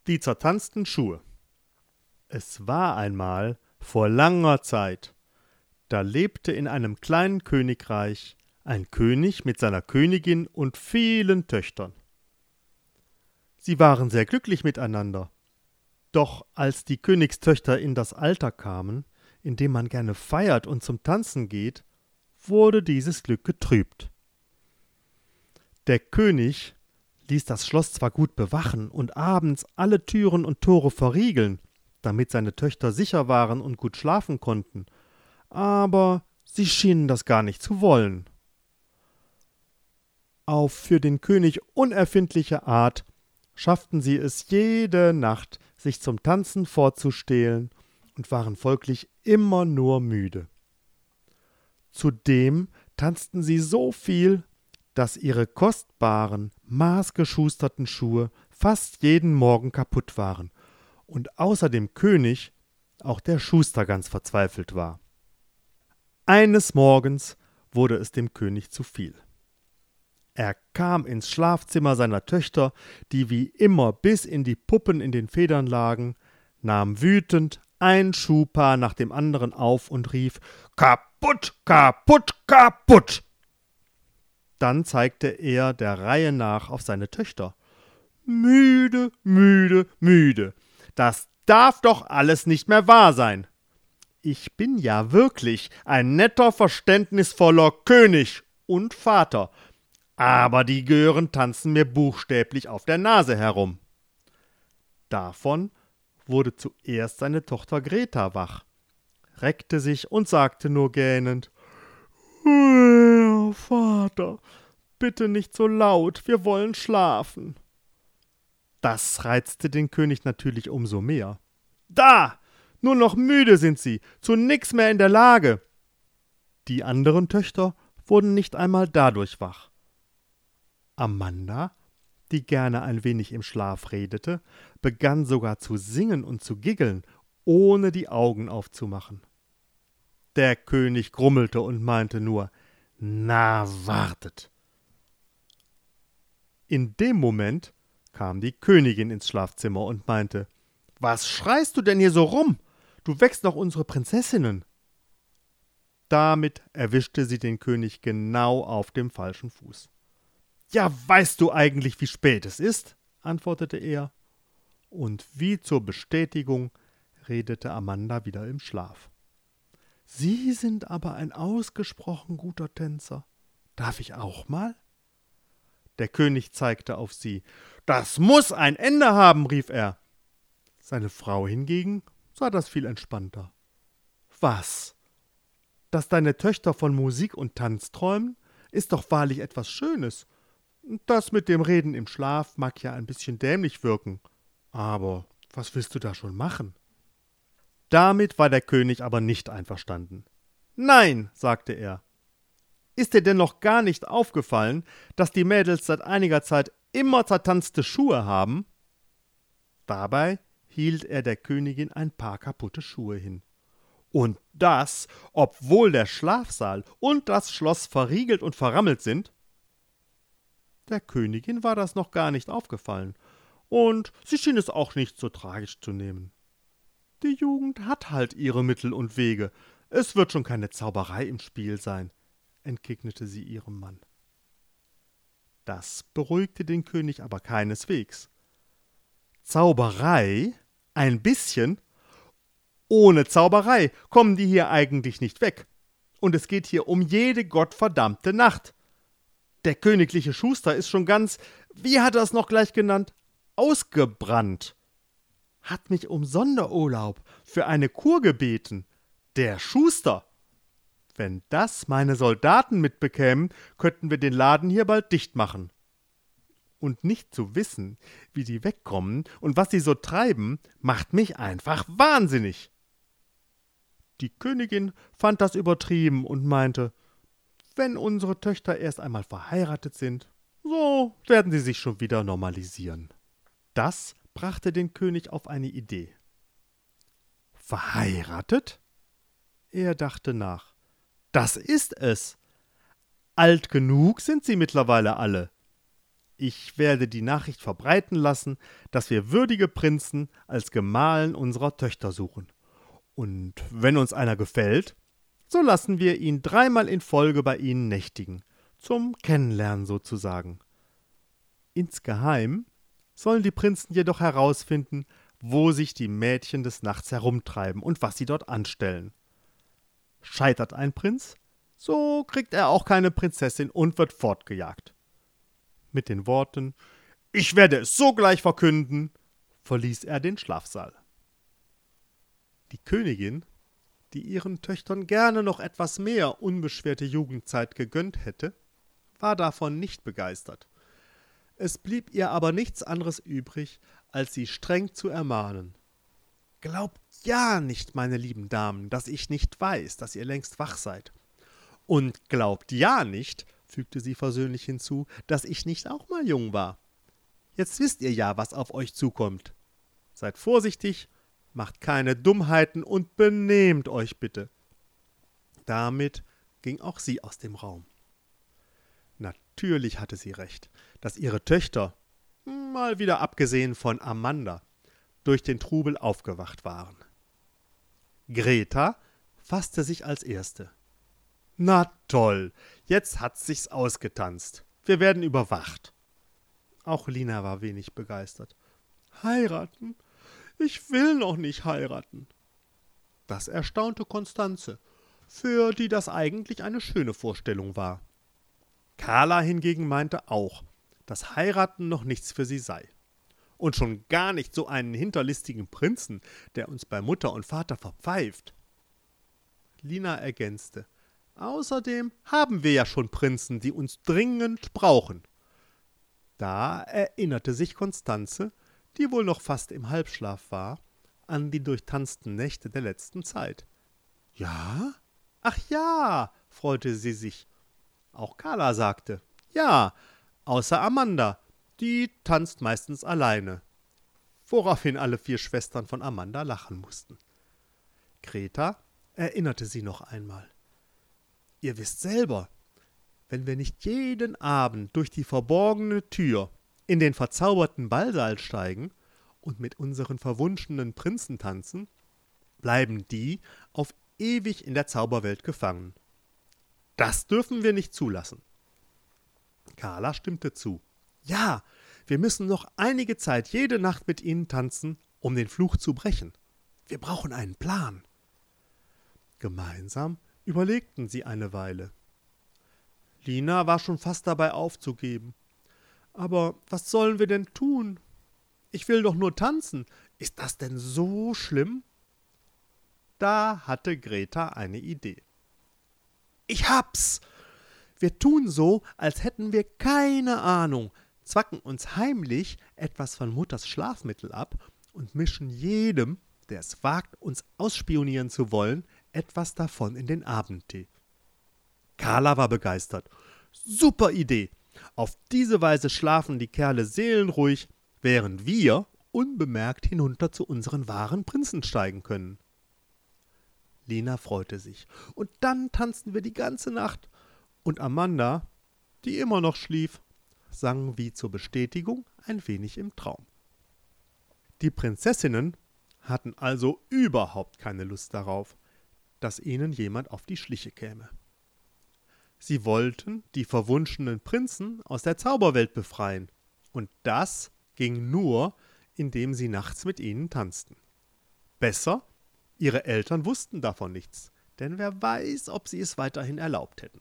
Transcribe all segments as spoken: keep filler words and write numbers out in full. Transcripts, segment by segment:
Die zertanzten Schuhe. Es war einmal vor langer Zeit, da lebte in einem kleinen Königreich ein König mit seiner Königin und vielen Töchtern. Sie waren sehr glücklich miteinander. Doch als die Königstöchter in das Alter kamen, in dem man gerne feiert und zum Tanzen geht, wurde dieses Glück getrübt. Der König ließ das Schloss zwar gut bewachen und abends alle Türen und Tore verriegeln, damit seine Töchter sicher waren und gut schlafen konnten, aber sie schienen das gar nicht zu wollen. Auf für den König unerfindliche Art schafften sie es jede Nacht, sich zum Tanzen vorzustehlen und waren folglich immer nur müde. Zudem tanzten sie so viel, dass ihre kostbaren, maßgeschusterten Schuhe fast jeden Morgen kaputt waren und außer dem König auch der Schuster ganz verzweifelt war. Eines Morgens wurde es dem König zu viel. Er kam ins Schlafzimmer seiner Töchter, die wie immer bis in die Puppen in den Federn lagen, nahm wütend ein Schuhpaar nach dem anderen auf und rief: »Kaputt, kaputt, kaputt!« Dann zeigte er der Reihe nach auf seine Töchter. »Müde, müde, müde. Das darf doch alles nicht mehr wahr sein. Ich bin ja wirklich ein netter, verständnisvoller König und Vater, aber die Gören tanzen mir buchstäblich auf der Nase herum.« Davon wurde zuerst seine Tochter Greta wach, reckte sich und sagte nur gähnend: »Oh, Vater, bitte nicht so laut, wir wollen schlafen.« Das reizte den König natürlich umso mehr. »Da! Nur noch müde sind sie, zu nix mehr in der Lage!« Die anderen Töchter wurden nicht einmal dadurch wach. Amanda, die gerne ein wenig im Schlaf redete, begann sogar zu singen und zu giggeln, ohne die Augen aufzumachen. Der König grummelte und meinte nur: »Na, wartet!« In dem Moment kam die Königin ins Schlafzimmer und meinte: »Was schreist du denn hier so rum? Du wächst doch unsere Prinzessinnen!« Damit erwischte sie den König genau auf dem falschen Fuß. »Ja, weißt du eigentlich, wie spät es ist?« antwortete er. Und wie zur Bestätigung redete Amanda wieder im Schlaf. »Sie sind aber ein ausgesprochen guter Tänzer. Darf ich auch mal?« Der König zeigte auf sie. »Das muß ein Ende haben«, rief er. Seine Frau hingegen sah das viel entspannter. »Was? Dass deine Töchter von Musik und Tanz träumen, ist doch wahrlich etwas Schönes. Das mit dem Reden im Schlaf mag ja ein bisschen dämlich wirken. Aber was willst du da schon machen?« Damit war der König aber nicht einverstanden. »Nein«, sagte er, »ist dir denn noch gar nicht aufgefallen, dass die Mädels seit einiger Zeit immer zertanzte Schuhe haben?« Dabei hielt er der Königin ein paar kaputte Schuhe hin. »Und das, obwohl der Schlafsaal und das Schloss verriegelt und verrammelt sind?« Der Königin war das noch gar nicht aufgefallen, und sie schien es auch nicht so tragisch zu nehmen. Die Jugend hat halt ihre Mittel und Wege. Es wird schon keine Zauberei im Spiel sein, entgegnete sie ihrem Mann. Das beruhigte den König aber keineswegs. Zauberei? Ein bisschen? Ohne Zauberei kommen die hier eigentlich nicht weg. Und es geht hier um jede gottverdammte Nacht. Der königliche Schuster ist schon ganz, wie hat er es noch gleich genannt, ausgebrannt. Hat mich um Sonderurlaub für eine Kur gebeten. Der Schuster. Wenn das meine Soldaten mitbekämen, könnten wir den Laden hier bald dicht machen. Und nicht zu wissen, wie die wegkommen und was sie so treiben, macht mich einfach wahnsinnig.« Die Königin fand das übertrieben und meinte: »Wenn unsere Töchter erst einmal verheiratet sind, so werden sie sich schon wieder normalisieren.« Das brachte den König auf eine Idee. »Verheiratet?« Er dachte nach. »Das ist es. Alt genug sind sie mittlerweile alle. Ich werde die Nachricht verbreiten lassen, dass wir würdige Prinzen als Gemahlen unserer Töchter suchen. Und wenn uns einer gefällt, so lassen wir ihn dreimal in Folge bei ihnen nächtigen, zum Kennenlernen sozusagen. Insgeheim sollen die Prinzen jedoch herausfinden, wo sich die Mädchen des Nachts herumtreiben und was sie dort anstellen. Scheitert ein Prinz, so kriegt er auch keine Prinzessin und wird fortgejagt. Mit den Worten »Ich werde es sogleich verkünden«, verließ er den Schlafsaal. Die Königin, die ihren Töchtern gerne noch etwas mehr unbeschwerte Jugendzeit gegönnt hätte, war davon nicht begeistert. Es blieb ihr aber nichts anderes übrig, als sie streng zu ermahnen. »Glaubt ja nicht, meine lieben Damen, dass ich nicht weiß, dass ihr längst wach seid. Und glaubt ja nicht«, fügte sie versöhnlich hinzu, »dass ich nicht auch mal jung war. Jetzt wisst ihr ja, was auf euch zukommt. Seid vorsichtig, macht keine Dummheiten und benehmt euch bitte.« Damit ging auch sie aus dem Raum. Natürlich hatte sie recht, dass ihre Töchter, mal wieder abgesehen von Amanda, durch den Trubel aufgewacht waren. Greta fasste sich als Erste. »Na toll, jetzt hat sich's ausgetanzt. Wir werden überwacht.« Auch Lina war wenig begeistert. »Heiraten? Ich will noch nicht heiraten.« Das erstaunte Konstanze, für die das eigentlich eine schöne Vorstellung war. Carla hingegen meinte auch, dass Heiraten noch nichts für sie sei. Und schon gar nicht so einen hinterlistigen Prinzen, der uns bei Mutter und Vater verpfeift. Lina ergänzte, »Außerdem haben wir ja schon Prinzen, die uns dringend brauchen.« Da erinnerte sich Konstanze, die wohl noch fast im Halbschlaf war, an die durchtanzten Nächte der letzten Zeit. »Ja? Ach ja«, freute sie sich. Auch Carla sagte, »Ja, außer Amanda, die tanzt meistens alleine«, woraufhin alle vier Schwestern von Amanda lachen mussten. Greta erinnerte sie noch einmal. »Ihr wisst selber, wenn wir nicht jeden Abend durch die verborgene Tür in den verzauberten Ballsaal steigen und mit unseren verwunschenen Prinzen tanzen, bleiben die auf ewig in der Zauberwelt gefangen. Das dürfen wir nicht zulassen.« Carla stimmte zu. »Ja, wir müssen noch einige Zeit jede Nacht mit ihnen tanzen, um den Fluch zu brechen. Wir brauchen einen Plan.« Gemeinsam überlegten sie eine Weile. Lina war schon fast dabei aufzugeben. »Aber was sollen wir denn tun? Ich will doch nur tanzen. Ist das denn so schlimm?« Da hatte Greta eine Idee. »Ich hab's! Wir tun so, als hätten wir keine Ahnung, zwacken uns heimlich etwas von Mutters Schlafmittel ab und mischen jedem, der es wagt, uns ausspionieren zu wollen, etwas davon in den Abendtee.« Carla war begeistert. »Super Idee! Auf diese Weise schlafen die Kerle seelenruhig, während wir unbemerkt hinunter zu unseren wahren Prinzen steigen können.« Lina freute sich. »Und dann tanzten wir die ganze Nacht.« Und Amanda, die immer noch schlief, sang wie zur Bestätigung ein wenig im Traum. Die Prinzessinnen hatten also überhaupt keine Lust darauf, dass ihnen jemand auf die Schliche käme. Sie wollten die verwunschenen Prinzen aus der Zauberwelt befreien, und das ging nur, indem sie nachts mit ihnen tanzten. Besser, ihre Eltern wussten davon nichts, denn wer weiß, ob sie es weiterhin erlaubt hätten.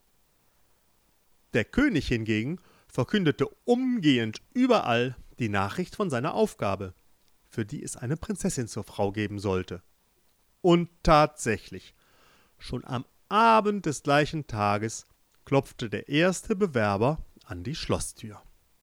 Der König hingegen verkündete umgehend überall die Nachricht von seiner Aufgabe, für die es eine Prinzessin zur Frau geben sollte. Und tatsächlich, schon am Abend des gleichen Tages klopfte der erste Bewerber an die Schlosstür.